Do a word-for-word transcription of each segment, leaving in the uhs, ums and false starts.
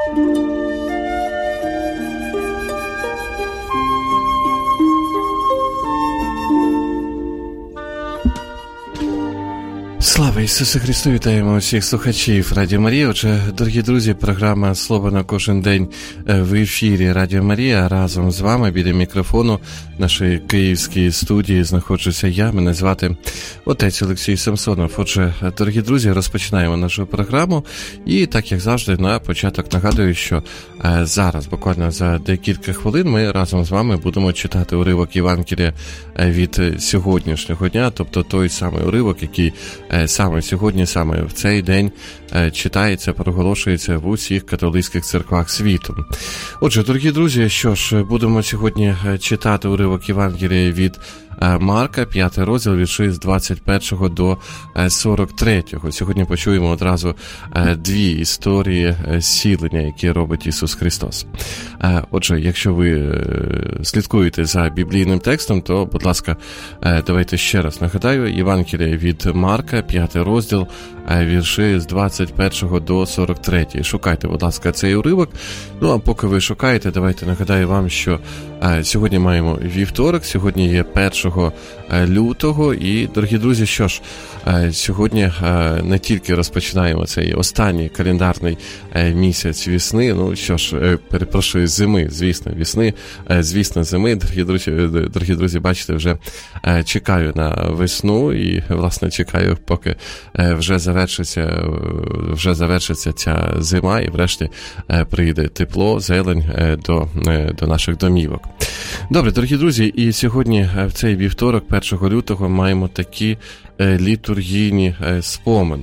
Слава Ісусу Христу! Вітаємо усіх слухачів Радіо Марія. Отже, дорогі друзі, програма «Слово на кожен день» в ефірі Радіо Марія. Разом з вами біля мікрофону нашої київської студії знаходжуся я. Мене звати отець Олексій Самсонов. Отже, дорогі друзі, розпочинаємо нашу програму. І так, як завжди, на початок нагадую, що зараз, буквально за декілька хвилин, ми разом з вами будемо читати уривок Євангелія від сьогоднішнього дня, тобто той самий уривок, який саме сьогодні, саме в цей день читається, проголошується в усіх католицьких церквах світу. Отже, дорогі друзі, що ж, будемо сьогодні читати уривок Євангелія від Марка, п'ятий розділ, вірші з двадцять першого до сорок третього. Сьогодні почуємо одразу дві історії зцілення, які робить Ісус Христос. Отже, якщо ви слідкуєте за біблійним текстом, то, будь ласка, давайте ще раз нагадаю, Євангелія від Марка, п'ятий розділ, вірші з двадцять першого до сорок третього. Шукайте, будь ласка, цей уривок. Ну, а поки ви шукаєте, давайте нагадаю вам, що сьогодні маємо вівторок, сьогодні є першого лютого, і, дорогі друзі, що ж, сьогодні не тільки розпочинаємо цей останній календарний місяць весни, ну, що ж, перепрошую, зими, звісно, весни, звісно, зими, дорогі друзі, дорогі друзі, бачите, вже чекаю на весну і, власне, чекаю, поки вже завершиться, вже завершиться ця зима і, врешті, прийде тепло, зелень до, до наших домівок. Добре, дорогі друзі, і сьогодні в цей вівторок, першого лютого, маємо такі літургійні спомини.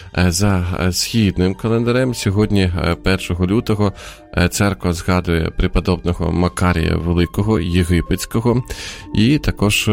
За східним календарем сьогодні, першого лютого, церква згадує преподобного Макарія Великого Єгипетського і також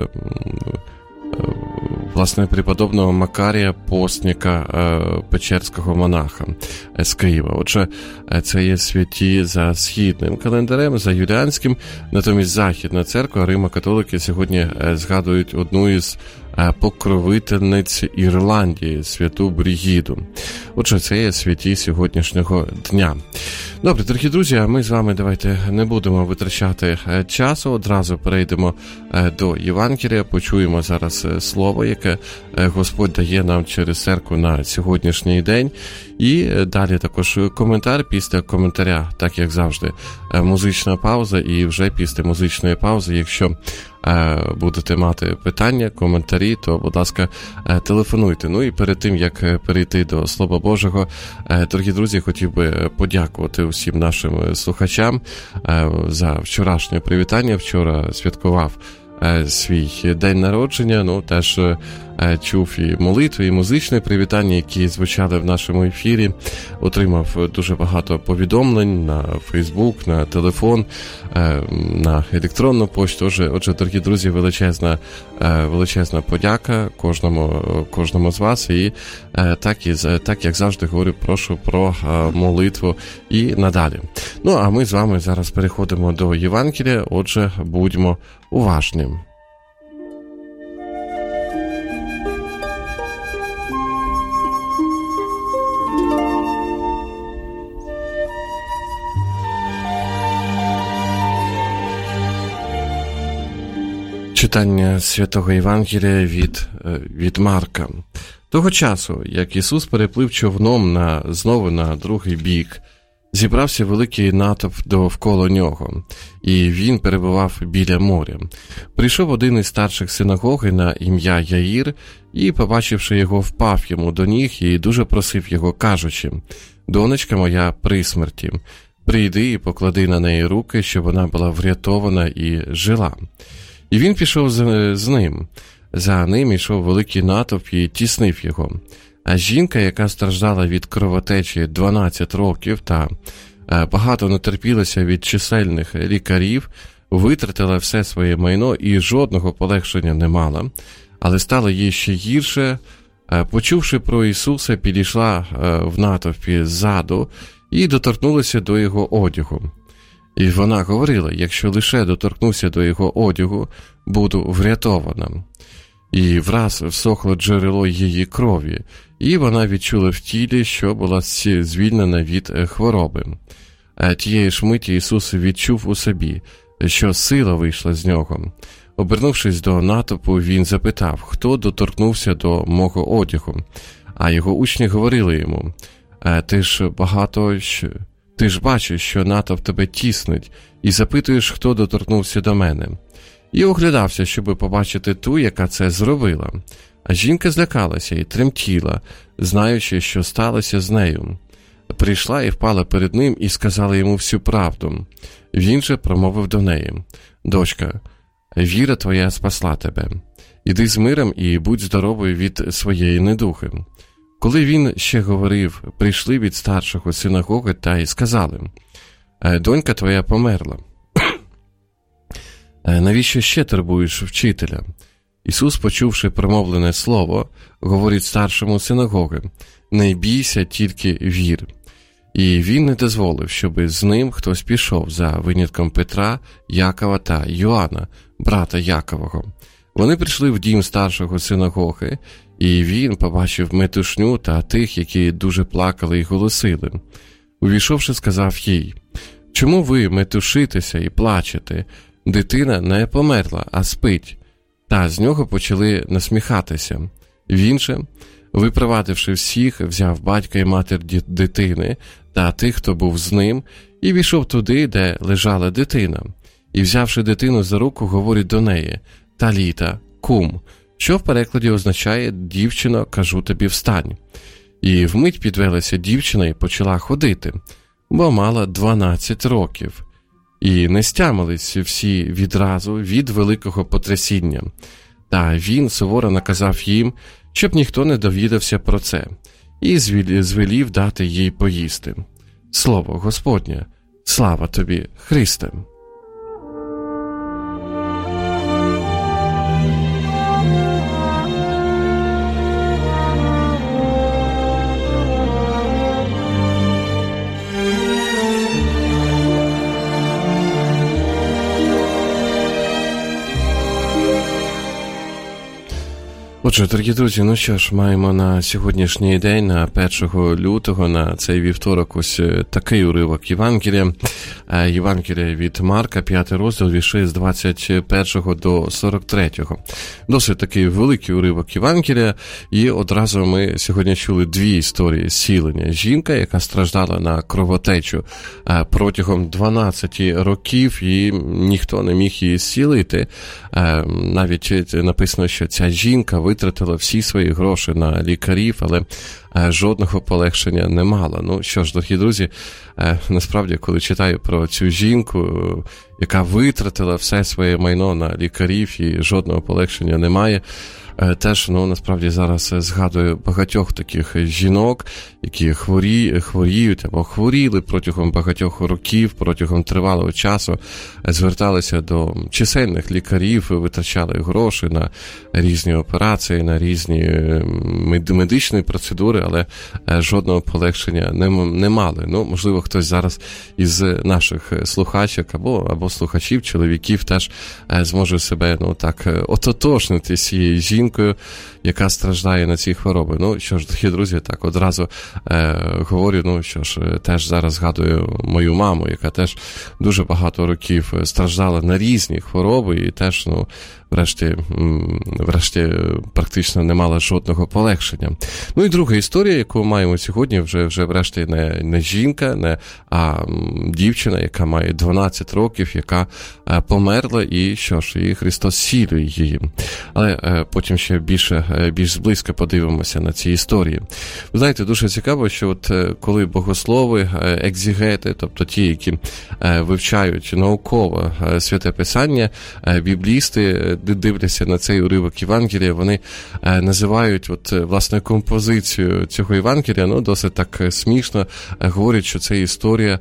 власне, преподобного Макарія Постника, печерського монаха з Києва. Отже, це є святі за східним календарем, за юліанським, натомість Західна церква, Римо-католики сьогодні згадують одну із покровительниць Ірландії, святу Бригіду. Отже, це є святі сьогоднішнього дня. Добре, дорогі друзі, а ми з вами давайте не будемо витрачати часу, одразу перейдемо до Євангелія, почуємо зараз слово, яке Господь дає нам через церкву на сьогоднішній день, і далі також коментар, після коментаря, так як завжди, музична пауза, і вже після музичної паузи, якщо будете мати питання, коментарі, то, будь ласка, телефонуйте. Ну і перед тим, як перейти до Слова Божого, дорогі друзі, хотів би подякувати усім нашим слухачам за вчорашнє привітання. Вчора святкував свій день народження, ну, теж чув і молитви, і музичне привітання, які звучали в нашому ефірі. Отримав дуже багато повідомлень на Фейсбук, на телефон, на електронну пошту. Отже, отже, дорогі друзі, величезна, величезна подяка кожному, кожному з вас. І так, і так, як завжди говорю, прошу про молитву і надалі. Ну, а ми з вами зараз переходимо до Євангелія. Отже, будьмо уважні. Читання Святого Євангелія від, від Марка. Того часу, як Ісус переплив човном на, знову на другий бік, зібрався великий натовп довкола нього, і він перебував біля моря. Прийшов один із старших синагоги на ім'я Яїр, і, побачивши його, впав йому до ніг і дуже просив його, кажучи: «Донечка моя при смерті, прийди і поклади на неї руки, щоб вона була врятована і жила». І він пішов з, з ним. За ним йшов великий натовп і тіснив його. А жінка, яка страждала від кровотечі дванадцять років та багато натерпілася від чисельних лікарів, витратила все своє майно і жодного полегшення не мала, але стало їй ще гірше. Почувши про Ісуса, підійшла в натовпі ззаду і доторкнулася до його одягу. І вона говорила: якщо лише доторкнуся до його одягу, буду врятована. І враз всохло джерело її крові, і вона відчула в тілі, що була звільнена від хвороби. Тієї ж миті Ісус відчув у собі, що сила вийшла з нього. Обернувшись до натовпу, він запитав, хто доторкнувся до мого одягу. А його учні говорили йому, ти ж багато, ти ж бачиш, що натовп тебе тіснить, і запитуєш, хто доторкнувся до мене. І оглядався, щоби побачити ту, яка це зробила. А жінка злякалася і тремтіла, знаючи, що сталося з нею. Прийшла і впала перед ним і сказала йому всю правду. Він же промовив до неї, «Дочка, віра твоя спасла тебе. Іди з миром і будь здоровою від своєї недухи». Коли він ще говорив, прийшли від старшого синагоги та й сказали, «Донька твоя померла. Навіщо ще турбуєш вчителя?» Ісус, почувши промовлене слово, говорить старшому синагоги, «Не бійся, тільки вір». І він не дозволив, щоби з ним хтось пішов, за винятком Петра, Якова та Йоанна, брата Якового. Вони прийшли в дім старшого синагоги, і він побачив метушню та тих, які дуже плакали і голосили. Увійшовши, сказав їй, «Чому ви метушитеся і плачете? Дитина не померла, а спить». Та з нього почали насміхатися. Він же, випровадивши всіх, взяв батька і матір дитини та тих, хто був з ним, і війшов туди, де лежала дитина. І, взявши дитину за руку, говорить до неї, «Таліта, кум», що в перекладі означає «дівчино, кажу тобі, встань». І вмить підвелася дівчина і почала ходити, бо мала дванадцять років. І не стямились всі відразу від великого потрясіння. Та він суворо наказав їм, щоб ніхто не довідався про це, і звелів дати їй поїсти. Слово Господнє, слава тобі, Христе! Отже, дорогі друзі, ну що ж, маємо на сьогоднішній день, на першого лютого, на цей вівторок, ось такий уривок Євангелія. Євангелія від Марка, п'ятий розділ, вірші з двадцять першого до сорок третього. Досить такий великий уривок Євангелія, і одразу ми сьогодні чули дві історії зцілення. Жінка, яка страждала на кровотечу протягом дванадцяти років, і ніхто не міг її зцілити. Навіть написано, що ця жінка витратила всі свої гроші на лікарів, але жодного полегшення не мала. Ну що ж, дорогі друзі, насправді, коли читаю про цю жінку, яка витратила все своє майно на лікарів і жодного полегшення немає, теж, ну, насправді, зараз згадую багатьох таких жінок, які хворі, хворіють або хворіли протягом багатьох років, протягом тривалого часу, зверталися до чисельних лікарів, витрачали гроші на різні операції, на різні медичні процедури, але жодного полегшення не, не мали. Ну, можливо, хтось зараз із наших слухачок або, або слухачів, чоловіків теж зможе себе, ну, так, ототожнити з цією жінкою, яка страждає на ці хвороби. Ну, що ж, дорогі друзі, так одразу е, говорю, ну, що ж, теж зараз згадую мою маму, яка теж дуже багато років страждала на різні хвороби і теж, ну, врешті, врешті практично не мала жодного полегшення. Ну і друга історія, яку маємо сьогодні, вже, вже врешті не, не жінка, не, а дівчина, яка має дванадцять років, яка померла, і що ж, і Христос зцілює її. Але потім ще більше, більш зблизько подивимося на ці історії. Ви знаєте, дуже цікаво, що от коли богослови, екзегети, тобто ті, які вивчають науково Святе Писання, біблісти, дивляться на цей уривок Євангелія, вони називають от, власне, композицію цього Євангелія, ну, досить так смішно, говорять, що це історія,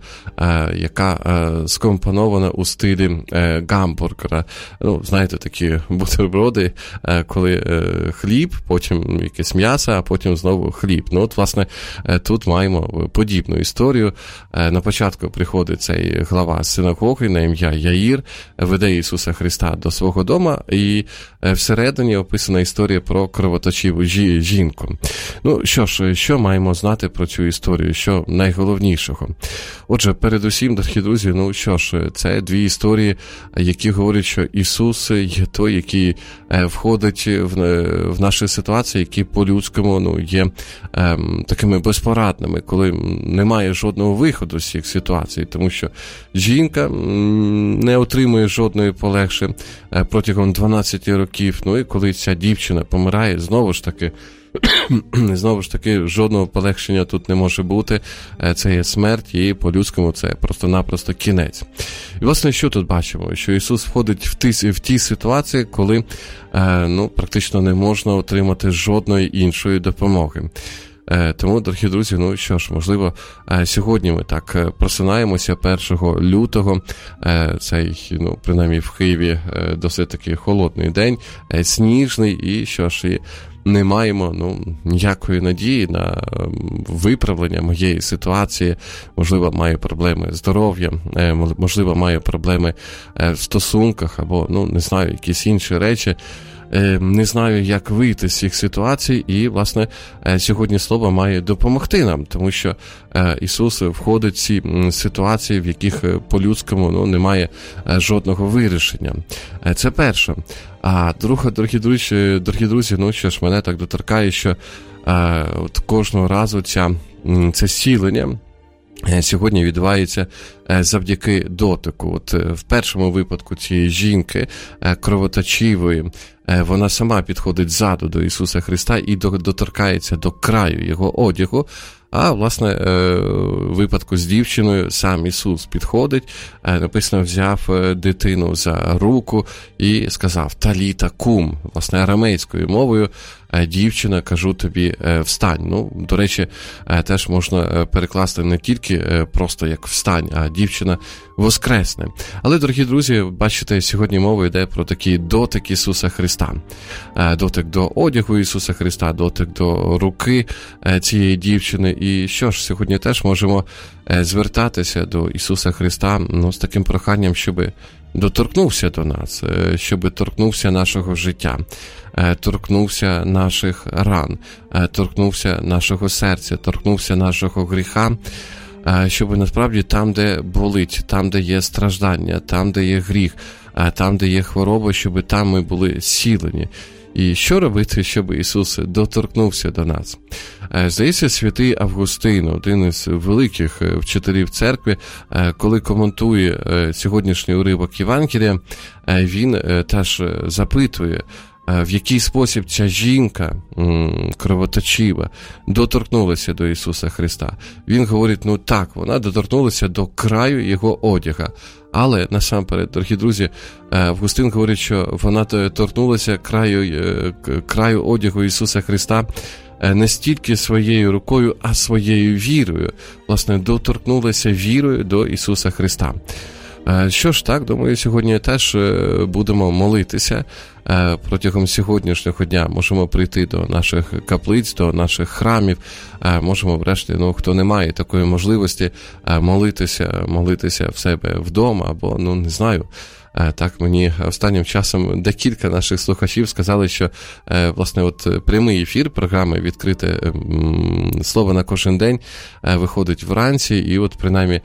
яка скомпонована у стилі гамбургера. Ну, знаєте, такі бутерброди, коли хліб, потім якесь м'ясо, а потім знову хліб. Ну, от, власне, тут маємо подібну історію. На початку приходить цей глава синагоги на ім'я Яїр, веде Ісуса Христа до свого дома і всередині описана історія про кровоточиву жінку. Ну, що ж, що маємо знати про цю історію, що найголовнішого? Отже, передусім, дорогі друзі, ну що ж, це дві історії, які говорять, що Ісус є той, який входить в, в наші ситуації, які по-людському, ну, є ем, такими безпорадними, коли немає жодного виходу з цих ситуацій, тому що жінка не отримує жодної полегші протягом дванадцять років, ну і коли ця дівчина помирає, знову ж таки, знову ж таки, жодного полегшення тут не може бути, це є смерть, і по-людському це просто-напросто кінець. І, власне, що тут бачимо? Що Ісус входить в ті, в ті ситуації, коли ну, практично не можна отримати жодної іншої допомоги. Тому, дорогі друзі, ну що ж, можливо, сьогодні ми так просинаємося першого лютого, цей, ну, принаймні в Києві досить таки холодний день, сніжний, і що ж, і не маємо, ну, ніякої надії на виправлення моєї ситуації. Можливо, маю проблеми з здоров'ям, можливо, маю проблеми в стосунках, або, ну, не знаю, якісь інші речі. Не знаю, як вийти з цих ситуацій, і, власне, сьогодні Слово має допомогти нам, тому що Ісус входить в ці ситуації, в яких по-людському, ну, немає жодного вирішення. Це перше. А друге, дорогі друзі, дорогі друзі, ну, що ж, мене так доторкає, що от кожного разу ця, це зцілення сьогодні відбувається завдяки дотику. От в першому випадку цієї жінки кровоточивої, вона сама підходить ззаду до Ісуса Христа і доторкається до краю Його одягу, а, власне, в випадку з дівчиною сам Ісус підходить, написано, взяв дитину за руку і сказав «Таліта кум», власне, арамейською мовою, дівчина, кажу тобі, встань. Ну, до речі, теж можна перекласти не тільки просто як встань, а дівчина воскресне. Але, дорогі друзі, бачите, сьогодні мова йде про такий дотик Ісуса Христа. Дотик до одягу Ісуса Христа, дотик до руки цієї дівчини. І що ж, сьогодні теж можемо звертатися до Ісуса Христа, ну, з таким проханням, щоб доторкнувся до нас, щоб торкнувся нашого життя, торкнувся наших ран, торкнувся нашого серця, торкнувся нашого гріха, щоб насправді там, де болить, там, де є страждання, там, де є гріх, там, де є хвороба, щоб там ми були зцілені. І що робити, щоб Ісус доторкнувся до нас? Здається, святий Августин, один із великих вчителів церкви, коли коментує сьогоднішній уривок Євангелія, він теж запитує, в який спосіб ця жінка кровоточива доторкнулася до Ісуса Христа. Він говорить, ну так, вона доторкнулася до краю Його одяга. Але, насамперед, дорогі друзі, Августин говорить, що вона торкнулася краю, краю одягу Ісуса Христа не стільки своєю рукою, а своєю вірою. Власне, доторкнулася вірою до Ісуса Христа. Що ж, так, думаю, сьогодні теж будемо молитися. Протягом сьогоднішнього дня можемо прийти до наших каплиць, до наших храмів, можемо, врешті, ну, хто не має такої можливості, молитися, молитися в себе вдома, або, ну, не знаю. Так, мені останнім часом декілька наших слухачів сказали, що, власне, от прямий ефір програми «Відкрите слово на кожен день» виходить вранці, і от, принаймні,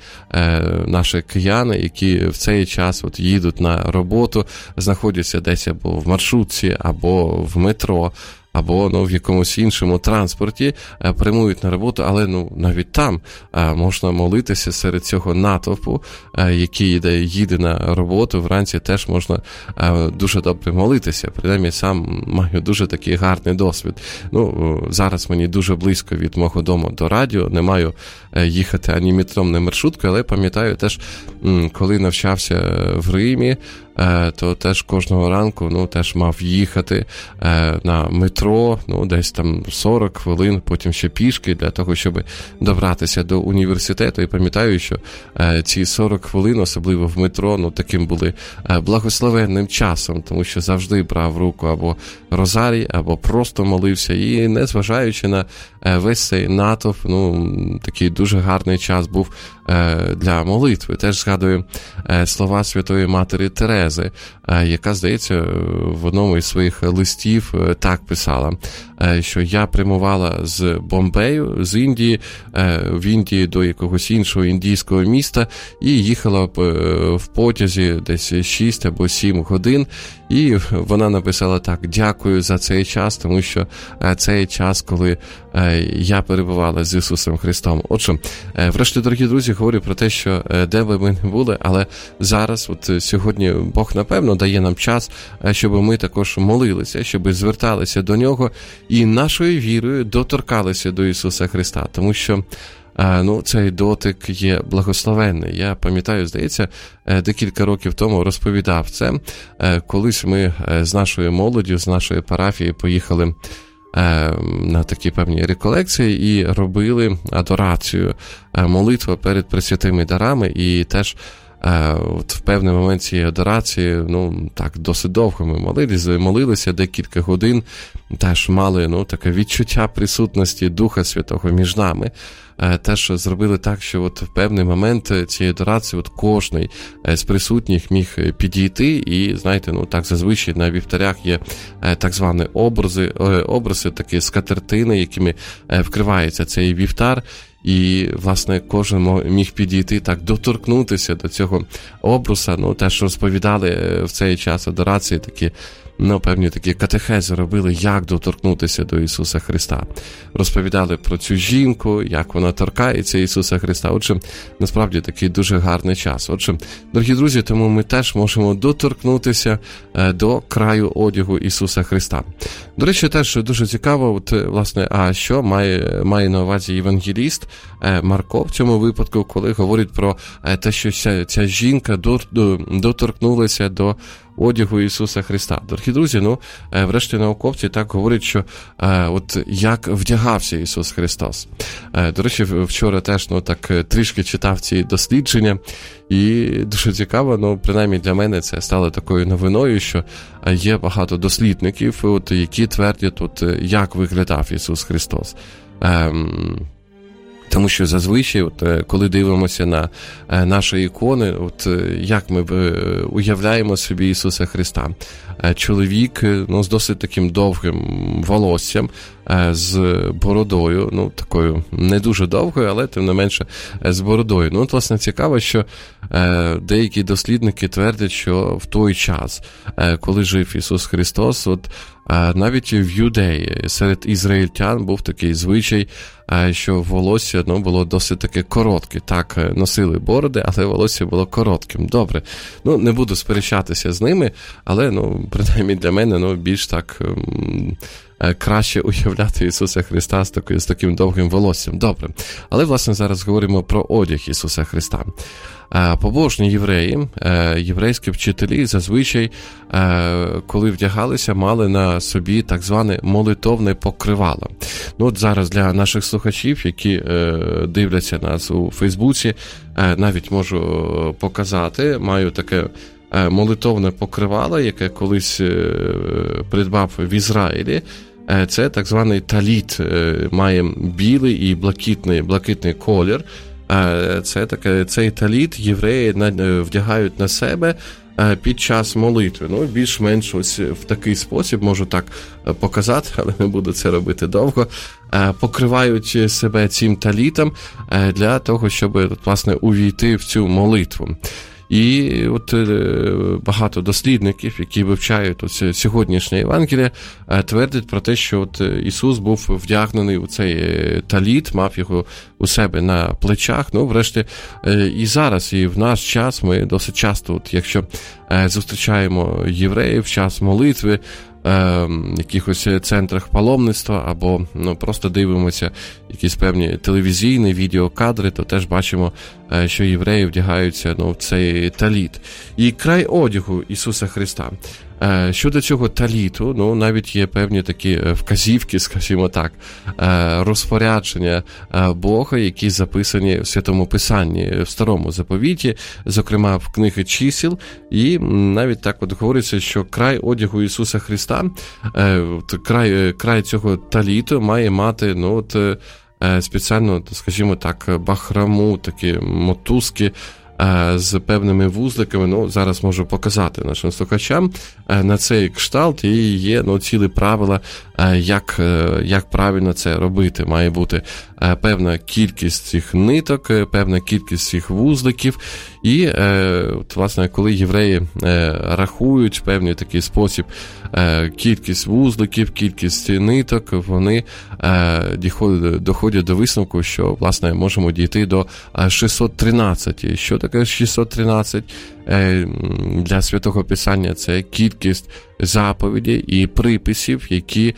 наші кияни, які в цей час от їдуть на роботу, знаходяться десь або в маршрутці, або в метро, або, ну, в якомусь іншому транспорті, прямують на роботу, але, ну, навіть там можна молитися серед цього натовпу, який їде, їде на роботу, вранці теж можна дуже добре молитися. Принаймні, сам маю дуже такий гарний досвід. Ну, зараз мені дуже близько від мого дому до радіо, не маю їхати ані метром, ні маршруткою, але пам'ятаю теж, коли навчався в Римі, то теж кожного ранку, ну, теж мав їхати на метро, ну, десь там сорок хвилин, потім ще пішки, для того, щоб добратися до університету. І пам'ятаю, що ці сорок хвилин, особливо в метро, ну, таким були благословенним часом, тому що завжди брав руку або розарій, або просто молився, і незважаючи на весь цей натовп, ну, такий дуже гарний час був для молитви. Теж згадую слова Святої Матері Терези, яка, здається, в одному із своїх листів так писала, що я прямувала з Бомбею, з Індії, в Індії до якогось іншого індійського міста і їхала в потязі десь шість або сім годин. І вона написала так: дякую за цей час, тому що цей час, коли я перебувала з Ісусом Христом. Отже, врешті, дорогі друзі, говорю про те, що де би ми не були, але зараз, от сьогодні Бог, напевно, дає нам час, щоб ми також молилися, щоб зверталися до Нього і нашою вірою доторкалися до Ісуса Христа, тому що ну, цей дотик є благословенний. Я пам'ятаю, здається, декілька років тому розповідав це. Колись ми з нашою молоддю, з нашої парафії поїхали на такі певні реколекції і робили адорацію, молитву перед пресвятими дарами, і теж от в певний момент цієї адорації, ну, так, досить довго ми молилися, молилися декілька годин, теж мали, ну, таке відчуття присутності Духа Святого між нами. Теж зробили так, що от в певний момент цієї адорації от кожний з присутніх міг підійти, і, знаєте, ну, так зазвичай на вівтарях є так звані образи, образи такі скатертини, якими вкривається цей вівтар. І, власне, кожен міг підійти, так, доторкнутися до цього обруса. Ну, теж розповідали в цей час адорації такі, ну, певні такі катехези робили, як доторкнутися до Ісуса Христа. Розповідали про цю жінку, як вона торкається Ісуса Христа. Отже, насправді, такий дуже гарний час. Отже, дорогі друзі, тому ми теж можемо доторкнутися до краю одягу Ісуса Христа. До речі, теж дуже цікаво, от, власне, а що має, має на увазі євангеліст Марко в цьому випадку, коли говорить про те, що ця, ця жінка доторкнулася до одягу Ісуса Христа. Дорогі друзі, ну, врешті науковці так говорять, що от як вдягався Ісус Христос. До речі, вчора теж, ну, так трішки читав ці дослідження, і дуже цікаво, ну, принаймні для мене це стало такою новиною, що є багато дослідників, от, які твердять, от, як виглядав Ісус Христос. Ем... Тому що зазвичай, от, коли дивимося на наші ікони, от, як ми уявляємо собі Ісуса Христа. Чоловік, ну, з досить таким довгим волоссям, з бородою, ну, такою не дуже довгою, але тим не менше з бородою. Ну, от, власне, цікаво, що деякі дослідники твердять, що в той час, коли жив Ісус Христос, от, навіть в Юдеї серед ізраїльтян був такий звичай, що волосся, ну, було досить таке коротке. Так, носили бороди, але волосся було коротким. Добре. Ну, не буду сперечатися з ними, але, ну, принаймні для мене, ну, більш так краще уявляти Ісуса Христа з, такою, з таким довгим волоссям. Добре. Але, власне, зараз говоримо про одяг Ісуса Христа. Побожні євреї, єврейські вчителі зазвичай, коли вдягалися, мали на собі так зване молитовне покривало. Ну, от зараз для наших слухачів, які дивляться нас у Фейсбуці, навіть можу показати, маю таке молитовне покривало, яке колись придбав в Ізраїлі. Це так званий таліт, має білий і блакитний, блакитний колір. Це таке, цей таліт євреї вдягають на себе під час молитви. Ну, більш-менш ось в такий спосіб, можу так показати, але не буду це робити довго. Покривають себе цим талітом для того, щоб, власне, увійти в цю молитву. І от багато дослідників, які вивчають ось сьогоднішнє Євангеліє, твердять про те, що от Ісус був вдягнений у цей таліт, мав його у себе на плечах. Ну, врешті, і зараз, і в наш час ми досить часто, от, якщо зустрічаємо євреїв в час молитви, в якихось центрах паломництва або, ну, просто дивимося якісь певні телевізійні відеокадри, то теж бачимо, що євреї вдягаються, ну, в цей таліт. І край одягу Ісуса Христа. Щодо цього таліту, ну, навіть є певні такі вказівки, скажімо так, розпорядження Бога, які записані в Святому Писанні, в Старому Заповіті, зокрема в книги чисел, і навіть так от говориться, що край одягу Ісуса Христа, край, край цього таліту має мати, ну, от, спеціально, скажімо так, бахрому, такі мотузки, з певними вузликами, ну, зараз можу показати нашим слухачам, на цей кшталт і є, ну, цілі правила, як, як правильно це робити. Має бути певна кількість цих ниток, певна кількість цих вузликів, і, от, власне, коли євреї рахують в певний такий спосіб кількість вузликів, кількість ниток, вони доходять до висновку, що, власне, можемо дійти до шістсот тринадцять. Що таке шістсот тринадцять? Для Святого Писання це кількість заповідей і приписів, які,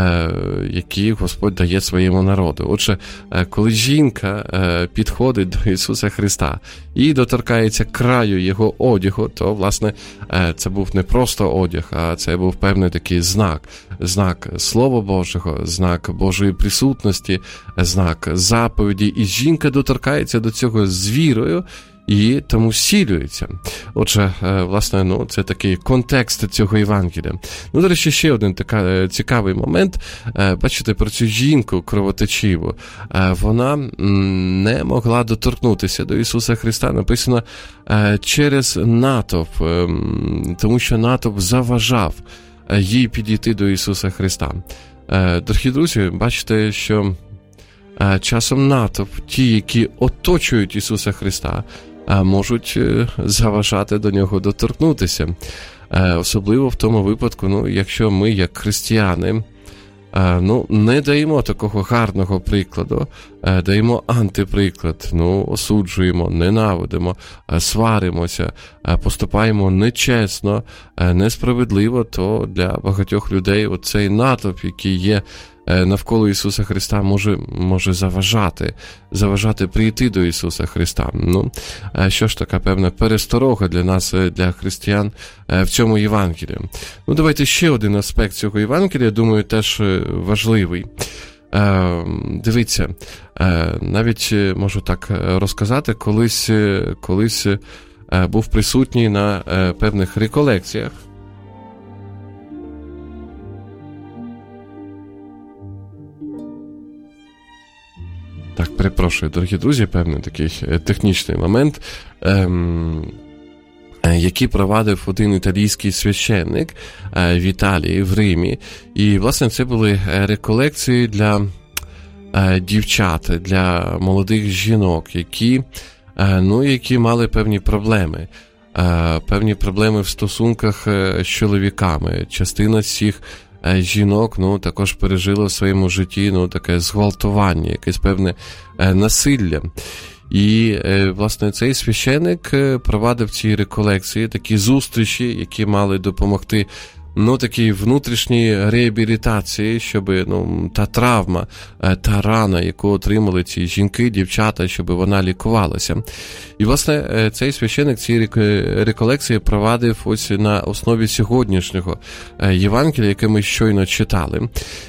які Господь дає своєму народу. Отже, коли жінка підходить до Ісуса Христа і доторкається краю Його одягу, то, власне, це був не просто одяг, а це був певний такий знак. Знак Слова Божого, знак Божої присутності, знак заповіді. І жінка доторкається до цього з вірою, і тому зцілюється. Отже, власне, ну, це такий контекст цього Євангелія. Ну, до речі, ще один така цікавий момент. Бачите, про цю жінку кровоточиву. Вона не могла доторкнутися до Ісуса Христа. Написано через натовп, тому що натовп заважав їй підійти до Ісуса Христа. Дорогі друзі, бачите, що часом натовп, ті, які оточують Ісуса Христа, можуть заважати до Нього доторкнутися. Особливо в тому випадку, ну, якщо ми, як християни, ну, не даємо такого гарного прикладу, даємо антиприклад, ну, осуджуємо, ненавидимо, сваримося, поступаємо нечесно, несправедливо, то для багатьох людей оцей натовп, який є навколо Ісуса Христа, може, може заважати, заважати прийти до Ісуса Христа. Ну, що ж така певна пересторога для нас, для християн, в цьому Євангелії. Ну, давайте ще один аспект цього Євангелія, думаю, теж важливий. Дивіться, навіть можу так розказати, колись, колись був присутній на певних реколекціях. Так, перепрошую, дорогі друзі, певний такий технічний момент, ем, який провадив один італійський священник е, в Італії, в Римі. І, власне, це були реколекції для е, дівчат, для молодих жінок, які, е, ну, які мали певні проблеми. Е, певні проблеми в стосунках з чоловіками. Частина з цих жінок, ну, також пережила в своєму житті, ну, таке зґвалтування, якесь певне насилля. І, власне, цей священик провадив ці реколекції, такі зустрічі, які мали допомогти, ну, такій внутрішній реабілітації, щоб, ну, та травма, та рана, яку отримали ці жінки, дівчата, щоб вона лікувалася. І, власне, цей священик ці реколекції провадив ось на основі сьогоднішнього Євангелія, яке ми щойно читали.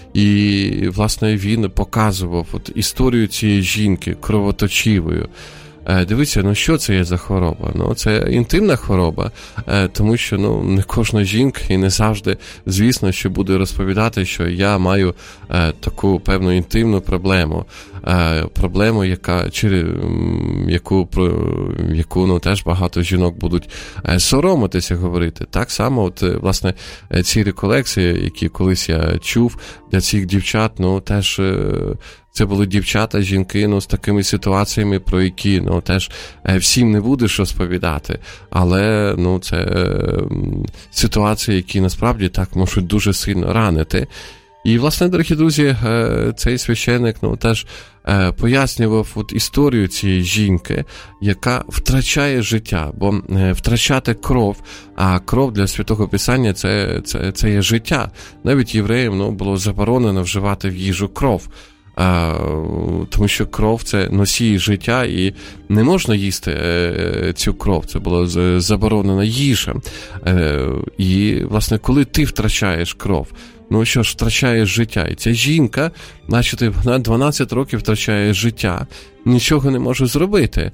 І, власне, він показував от історію цієї жінки кровоточивою. Дивіться, ну що це є за хвороба? Ну, це інтимна хвороба, тому що, ну, не кожна жінка і не завжди, звісно, що буде розповідати, що я маю таку певну інтимну проблему, проблему, яка, чи, яку, яку, ну, теж багато жінок будуть соромитися говорити. Так само, от, власне, ці реколекції, які колись я чув для цих дівчат, ну, теж це були дівчата, жінки, ну, з такими ситуаціями, про які, ну, теж всім не будеш розповідати, але, ну, це е, ситуації, які насправді так можуть дуже сильно ранити. І, власне, дорогі друзі, е, цей священник, ну, теж е, пояснював от історію цієї жінки, яка втрачає життя, бо е, втрачати кров, а кров для Святого Писання це, це, це є життя. Навіть євреям, ну, було заборонено вживати в їжу кров. Тому що кров – це носій життя, і не можна їсти цю кров. Це була заборонена їжа. І, власне, коли ти втрачаєш кров, ну що ж, втрачаєш життя. І ця жінка, значить, вона дванадцять років втрачає життя, нічого не може зробити.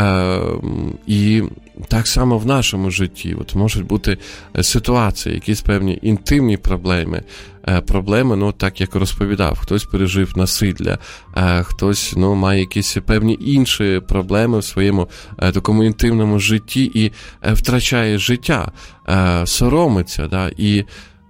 І так само в нашому житті. От можуть бути ситуації, якісь певні інтимні проблеми, проблеми, ну, так як розповідав, хтось пережив насилля, хтось, ну, має якісь певні інші проблеми в своєму такому інтимному житті і втрачає життя, соромиться, да, і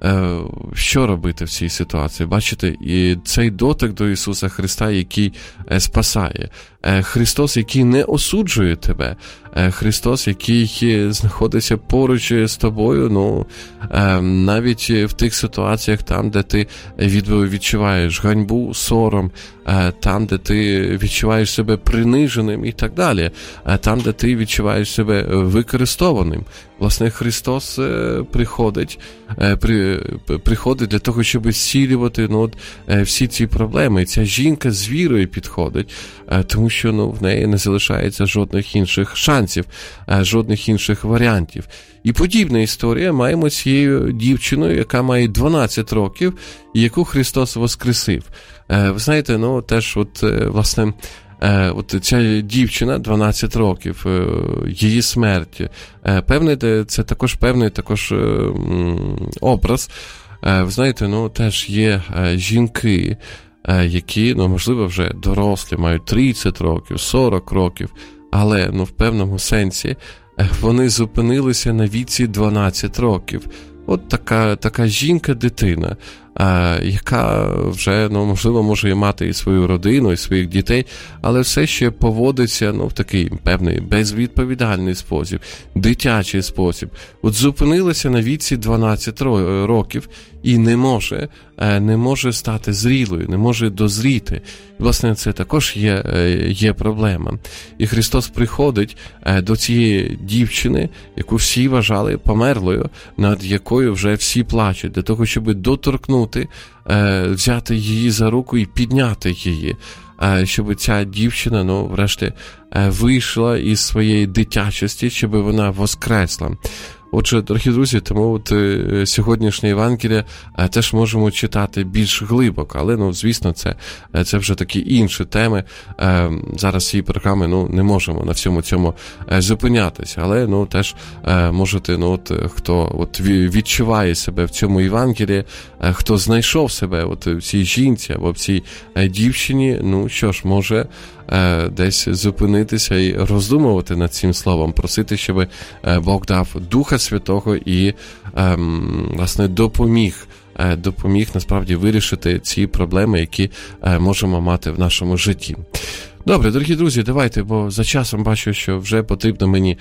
що робити в цій ситуації? Бачите, і цей дотик до Ісуса Христа, який спасає. Христос, який не осуджує тебе. Христос, який знаходиться поруч з тобою, ну, навіть в тих ситуаціях, там, де ти відчуваєш ганьбу, сором, там, де ти відчуваєш себе приниженим і так далі, там, де ти відчуваєш себе використованим. Власне, Христос приходить, при, приходить для того, щоб зцілювати, ну, от, всі ці проблеми. І ця жінка з вірою підходить, тому що, ну, в неї не залишається жодних інших шансів, жодних інших варіантів. І подібна історія маємо з цією дівчиною, яка має дванадцять років, і яку Христос воскресив. Ви знаєте, ну, теж, от, власне, от ця дівчина, дванадцять років, її смерть, певний, це також певний також образ. Ви знаєте, ну, теж є жінки, які, ну, можливо, вже дорослі, мають тридцять років, сорок років, але, ну, в певному сенсі вони зупинилися на віці дванадцять років. От така, така жінка-дитина, яка вже, ну, можливо, може і мати і свою родину, і своїх дітей, але все ще поводиться, ну, в такий певний безвідповідальний спосіб, дитячий спосіб. От зупинилася на віці дванадцять років і не може, не може стати зрілою, не може дозріти. І, власне, це також є, є проблема. І Христос приходить до цієї дівчини, яку всі вважали померлою, над якою вже всі плачуть, для того, щоб доторкнути, взяти її за руку і підняти її, щоб ця дівчина, ну, врешті, вийшла із своєї дитячості, щоб вона воскресла. Отже, дорогі друзі, тому от сьогоднішнє Євангеліє теж можемо читати більш глибоко, але, ну, звісно, це, це вже такі інші теми. Зараз цієї програми, ну, не можемо на всьому цьому зупинятися, але, ну, теж можете, ну, от, хто от відчуває себе в цьому Євангелії, хто знайшов себе от в цій жінці або в цій дівчині, ну, що ж, може десь зупинитися і роздумувати над цим словом, просити, щоб Бог дав Духа Святого і, власне, допоміг, допоміг насправді вирішити ці проблеми, які можемо мати в нашому житті. Добре, дорогі друзі, давайте, бо за часом бачу, що вже потрібно мені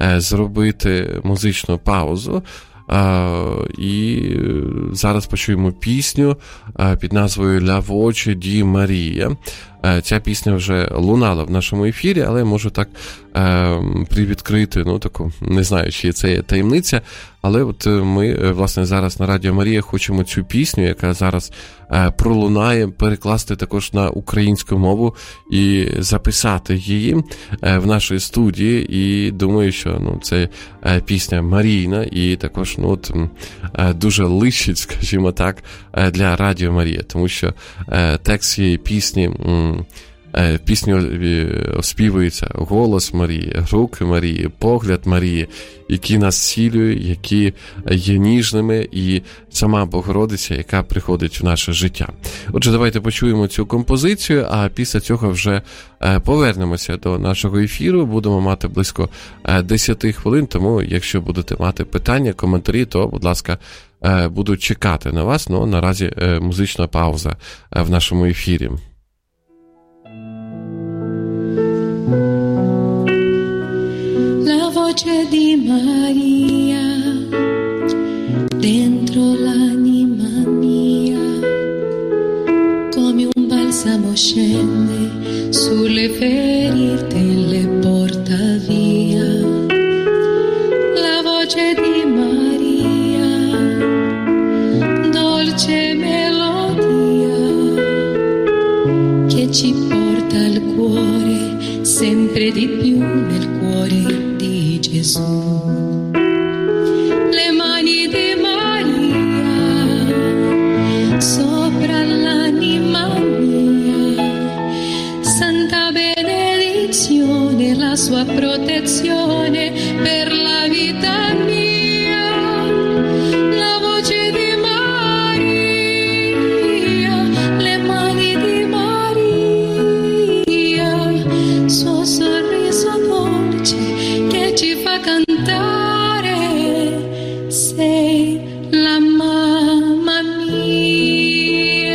зробити музичну паузу. Uh, і зараз почуємо пісню uh, під назвою «La voce di Maria». Uh, ця пісня вже лунала в нашому ефірі, але можу так uh, привідкрити, ну, таку, не знаю, чи це є таємниця, але от ми, власне, зараз на Радіо Марія хочемо цю пісню, яка зараз uh, пролунає, перекласти також на українську мову і записати її uh, в нашій студії, і думаю, що, ну, це uh, пісня Марійна, і також, ну, от, uh, дуже личить, скажімо так, uh, для Радіо Марія, тому що uh, текст цієї пісні Пісню оспівується голос Марії, руки Марії, погляд Марії, які нас зцілюють, які є ніжними, і сама Богородиця, яка приходить в наше життя. Отже, давайте почуємо цю композицію, а після цього вже повернемося до нашого ефіру. Будемо мати близько десять хвилин, тому якщо будете мати питання, коментарі, то, будь ласка, буду чекати на вас. Ну, наразі музична пауза в нашому ефірі. La voce di Maria dentro l'anima mia, come un balsamo scende sulle ferite e le porta via. La voce di Maria, dolce melodia, sempre di più nel cuore di Gesù. Le mani di Maria sopra l'anima mia, santa benedizione, la sua protezione per la vita mia, la voce di Maria, le mani di Maria, suo sorriso dolce che ci fa cantare, sei la mamma mia.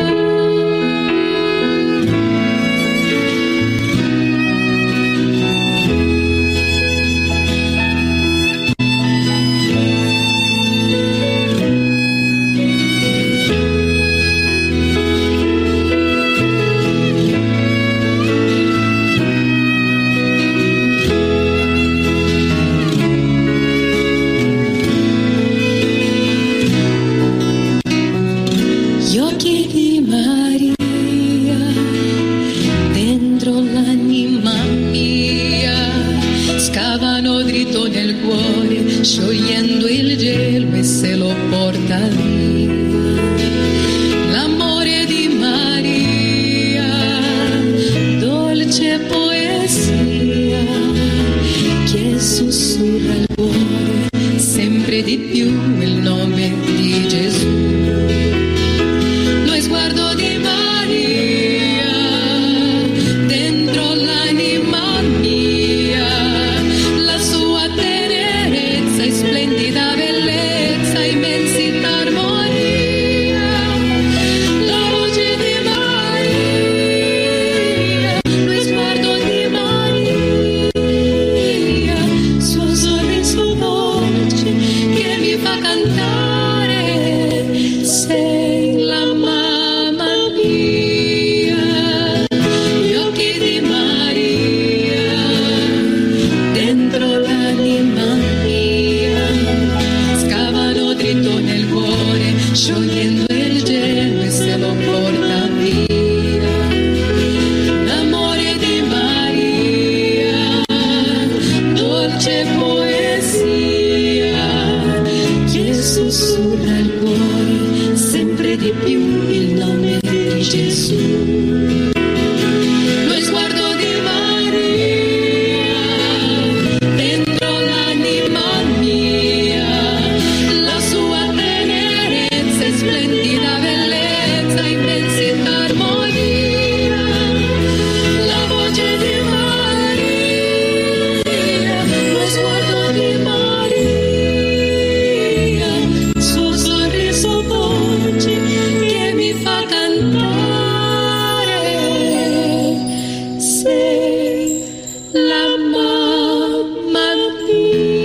Sciogliendo il gelo e se lo porta via. L'amore di Maria, dolce poesia, che sussurra il cuore sempre di più il nome di Gesù. Lo sguardo di Maria dentro l'anima mia, la sua splendida bellezza, immensità, armonia, la voce di Maria, lo sguardo di Maria, suo sorriso dolce che mi fa cantare, sei la mamma mia. Gli occhi di Maria dentro l'anima mia, nel cuore, sciogliendo il gelo e se lo porta via. L'amore di Maria, dolce poesia, che sussurra il cuore sempre di più il nome di Gesù. Lo sguardo di Maria dentro l'anima mia, splendida bellezza, immensità, armonia, la voce di Maria, lo sguardo di Maria, suo sorriso dolce che mi fa cantare, sei la mamma mia.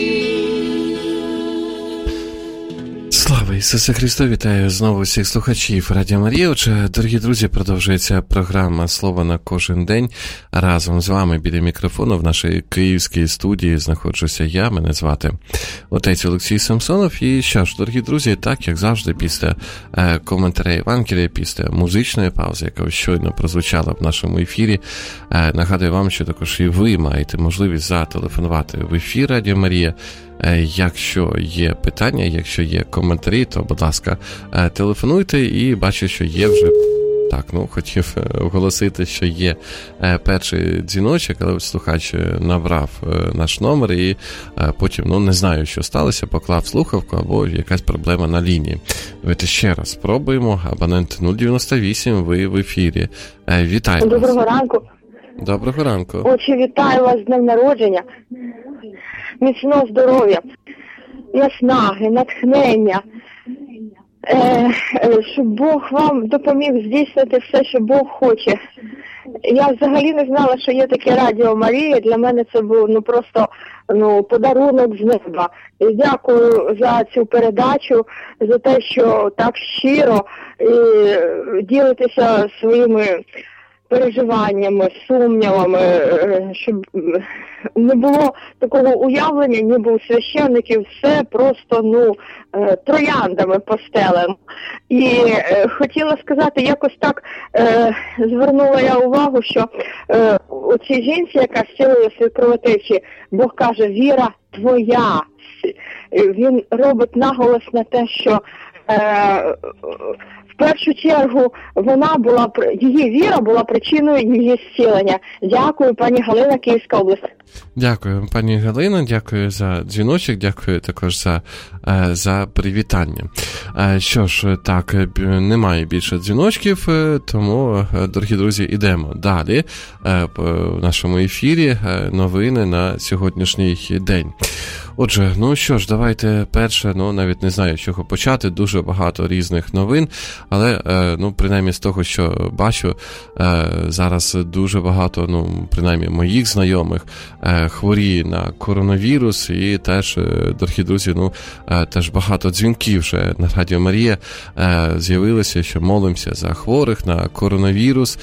Слава Ісусу Христу! Вітаю знову всіх слухачів Радіо Марія. Отже, дорогі друзі, продовжується програма «Слово на кожен день». Разом з вами біля мікрофону в нашій київській студії знаходжуся я, мене звати отець Олексій Самсонов. І що ж, дорогі друзі, так, як завжди, після е, коментаря Євангелія, після музичної паузи, яка щойно прозвучала в нашому ефірі, е, нагадую вам, що також і ви маєте можливість зателефонувати в ефір Радіо Марія. Якщо є питання, якщо є коментарі, то, будь ласка, телефонуйте, і бачу, що є вже, так, ну, хотів оголосити, що є перший дзвіночок, але слухач набрав наш номер і потім, ну, не знаю, що сталося, поклав слухавку або якась проблема на лінії. Давайте ще раз спробуємо. Абонент нуль дев'яносто вісім, ви в ефірі. Вітаю вас. Доброго ранку. Доброго ранку. Отче, вітаю вас з днем народження. Міцного здоров'я, наснаги, натхнення, е, щоб Бог вам допоміг здійснити все, що Бог хоче. Я взагалі не знала, що є таке Радіо Марія. Для мене це був ну просто ну подарунок з неба. І дякую за цю передачу, за те, що так щиро і ділитеся своїми переживаннями, сумнівами, щоб не було такого уявлення, ніби у священників все просто, ну, трояндами постелено. І хотіла сказати, якось так звернула я увагу, що у цій жінці, яка зцілилася від кровотечі, Бог каже, віра твоя. Він робить наголос на те, що в першу чергу вона була, її віра була причиною її зцілення. Дякую, пані Галина, Київська область. Дякую, пані Галина, дякую за дзвіночок, дякую також за, за привітання. Що ж, так, немає більше дзвіночків, тому, дорогі друзі, ідемо далі в нашому ефірі новини на сьогоднішній день. Отже, ну що ж, давайте перше, ну навіть не знаю, з чого почати, дуже багато різних новин, але, ну, принаймні з того, що бачу, зараз дуже багато, ну, принаймні моїх знайомих хворіє на коронавірус, і теж, дорогі друзі, ну, теж багато дзвінків вже на Радіо Марія з'явилося, що молимося за хворих на коронавірус.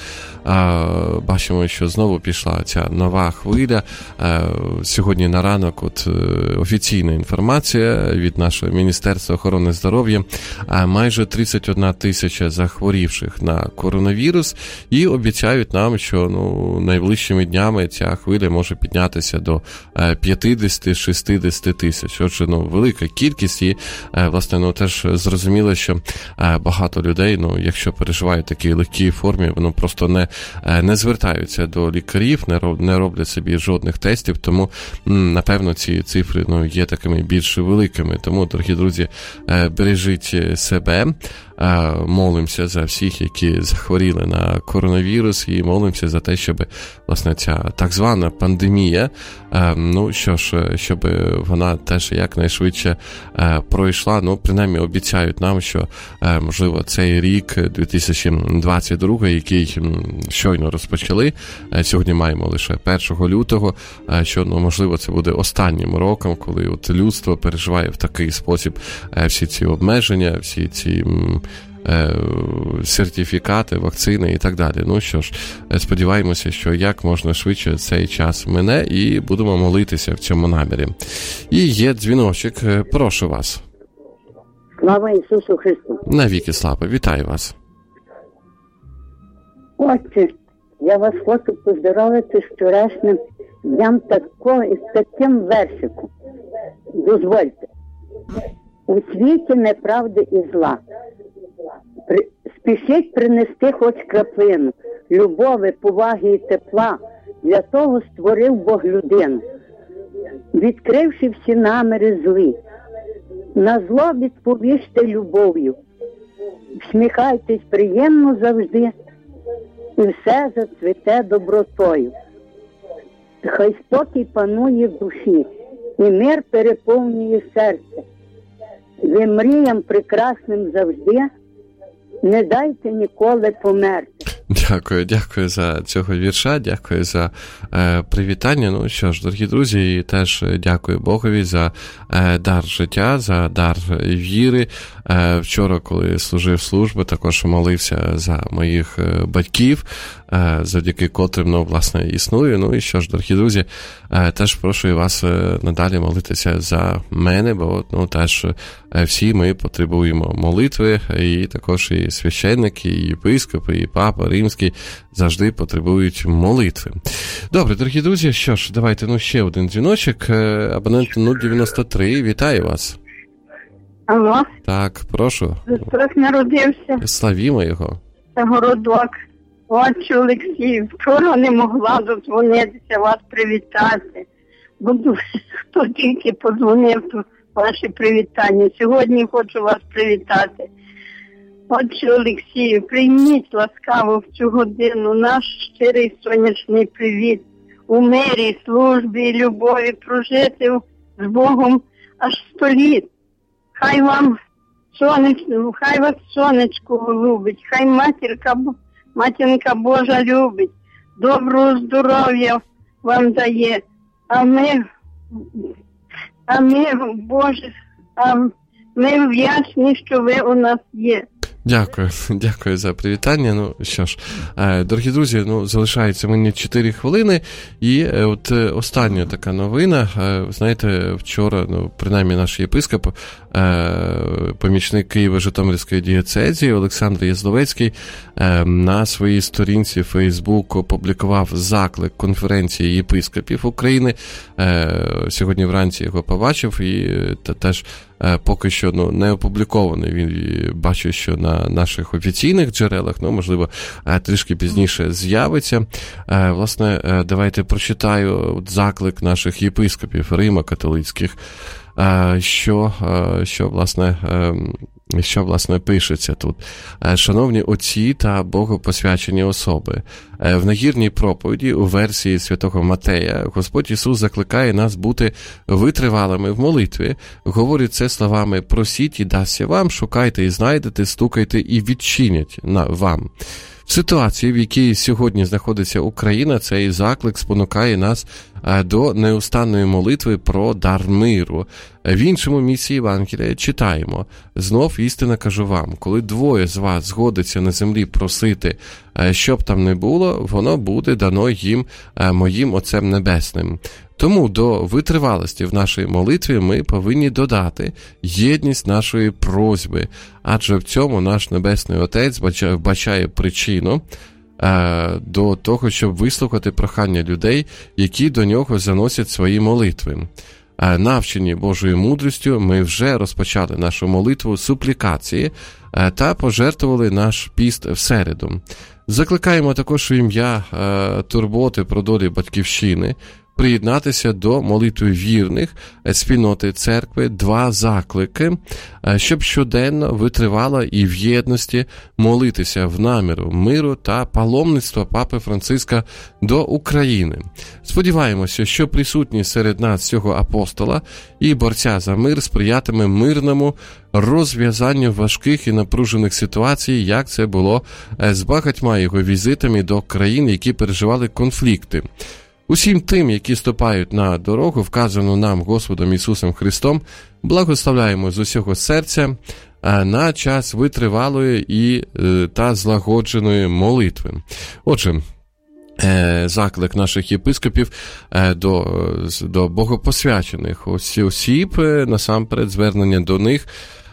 Бачимо, що знову пішла ця нова хвиля. Сьогодні на ранок от офіційна інформація від нашого Міністерства охорони здоров'я. Майже тридцять одна тисяча захворівших на коронавірус, і обіцяють нам, що, ну, найближчими днями ця хвиля може піднятися до п'ятдесят-шістдесят тисяч. Отже, ну, велика кількість, і, власне, ну, теж зрозуміло, що багато людей, ну, якщо переживають в такій легкій формі, ну, просто не, не звертаються до лікарів, не, роб, не роблять собі жодних тестів, тому, напевно, ці цифри, ну, є такими більш великими. Тому, дорогі друзі, бережіть себе, молимося за всіх, які захворіли на коронавірус, і молимося за те, щоб, власне, ця так звана пандемія, ну, що ж, щоб вона теж якнайшвидше пройшла. Ну, принаймні, обіцяють нам, що, можливо, цей рік, дві тисячі двадцять другий, який щойно розпочали, сьогодні маємо лише першого лютого, що, ну, можливо, це буде останнім роком, коли от людство переживає в такий спосіб всі ці обмеження, всі ці сертифікати, вакцини і так далі. Ну що ж, сподіваємося, що як можна швидше цей час мине, і будемо молитися в цьому намірі. І є дзвіночок, прошу вас. Слава Ісусу Христу! Навіки слава, вітаю вас. Отче, я вас хочу поздоровити з вчорашнім днем такого і з таким вершиком. Дозвольте. У світі неправди і зла. При... Спішіть принести хоч краплину любові, поваги і тепла. Для того створив Бог людину, відкривши всі наміри злі. На зло відповісти любов'ю. Всміхайтесь приємно завжди, і все зацвіте добротою. Хай спокій панує в душі, і мир переповнює серце. Ви мріям прекрасним завжди, не дайте ніколи померти. Дякую, дякую за цього вірша, дякую за е, привітання. Ну що ж, дорогі друзі, і теж дякую Богові за е, дар життя, за дар віри. Е, вчора, коли служив службу, також молився за моїх е, батьків, е, завдяки котрим, ну, власне, існую. Ну і що ж, дорогі друзі, е, теж прошу вас е, надалі молитися за мене, бо, ну, теж е, всі ми потребуємо молитви, і також і священники, і єпископи, і папа римський завжди потребують молитви. Добре, дорогі друзі, що ж, давайте, ну, ще один дзвіночок. Абонент нуль дев'яносто три, вітаю вас. Алло. Так, прошу. Христос народився. Славімо його. Це городок. Отче Олексій, вчора не могла додзвонитися, вас привітати. Буду, хто тільки подзвонив, то ваші привітання. Сьогодні хочу вас привітати. Отче Олексію, прийміть ласкаво в цю годину наш щирий сонячний привіт. У мирі, службі і любові прожити з Богом аж сто літ. Хай вам сонечко, хай вас сонечко любить, хай матірка, матінка Божа любить, доброго здоров'я вам дає. А ми, а ми, Боже, а ми вдячні, що ви у нас є. Дякую, дякую за привітання. Ну що ж, дорогі друзі, ну залишається мені чотири хвилини, і от остання така новина. Знаєте, вчора, ну принаймні наш єпископ, помічник Києво-Житомирської дієцезії Олександр Язловецький на своїй сторінці Facebook опублікував заклик конференції єпископів України. Сьогодні вранці його побачив, і теж поки що ну, не опублікований. Він бачу, що на наших офіційних джерелах, ну, можливо, трішки пізніше з'явиться. Власне, давайте прочитаю заклик наших єпископів Римо-католицьких, що, що, власне, що, власне, пишеться тут. Шановні отці та богопосвячені особи, в нагірній проповіді у версії святого Матея Господь Ісус закликає нас бути витривалими в молитві. Говорить це словами «Просіть і дасться вам, шукайте і знайдете, стукайте і відчинять на вам». В ситуації, в якій сьогодні знаходиться Україна, цей заклик спонукає нас до неустанної молитви про дар миру. В іншому місці Євангелія читаємо: «Знов істинно кажу вам, коли двоє з вас згодиться на землі просити, що б там не було, воно буде дано їм моїм Отцем Небесним». Тому до витривалості в нашій молитві ми повинні додати єдність нашої просьби, адже в цьому наш Небесний Отець вбачає причину е, до того, щоб вислухати прохання людей, які до нього заносять свої молитви. Е, навчені Божою мудрістю, ми вже розпочали нашу молитву суплікації е, та пожертвували наш піст в середу. Закликаємо також у ім'я е, турботи про долі Батьківщини приєднатися до молитви вірних спільноти церкви, два заклики, щоб щоденно витривало і в єдності молитися в наміру миру та паломництва Папи Франциска до України. Сподіваємося, що присутність серед нас цього апостола і борця за мир сприятиме мирному розв'язанню важких і напружених ситуацій, як це було з багатьма його візитами до країн, які переживали конфлікти. Усім тим, які ступають на дорогу, вказану нам Господом Ісусом Христом, благословляємо з усього серця на час витривалої і та злагодженої молитви. Отже, заклик наших єпископів до, до богопосвячених осіб, насамперед звернення до них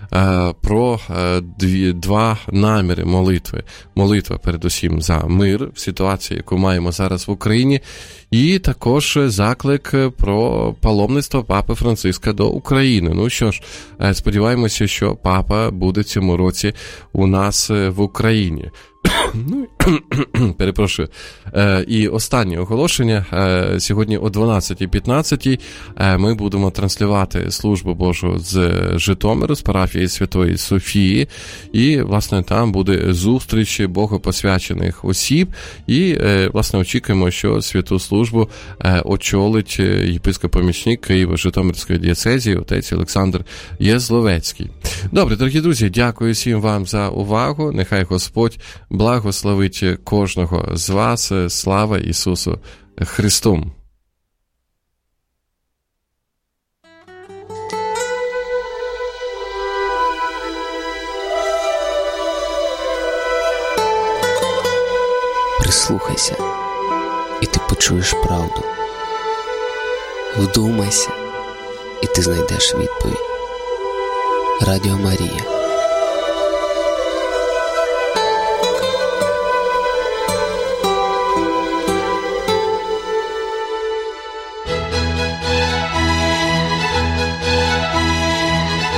про дві, два наміри молитви. Молитва, передусім, за мир в ситуації, яку маємо зараз в Україні, і також заклик про паломництво Папи Франциска до України. Ну що ж, сподіваємося, що Папа буде цьому році у нас в Україні. Ну, перепрошую. Е, і останнє оголошення. Е, сьогодні о дванадцятій п'ятнадцять е, ми будемо транслювати службу Божу з Житомиру, з парафії Святої Софії. І, власне, там буде зустріч богопосвячених осіб. І, е, власне, очікуємо, що святу службу е, очолить єпископ-помічник Києво-Житомирської дієцезії, отець Олександр Язловецький. Добре, дорогі друзі, дякую всім вам за увагу. Нехай Господь благословить кожного з вас. Слава Ісусу Христу! Прислухайся, і ти почуєш правду. Вдумайся, і ти знайдеш відповідь. Радіо Марія.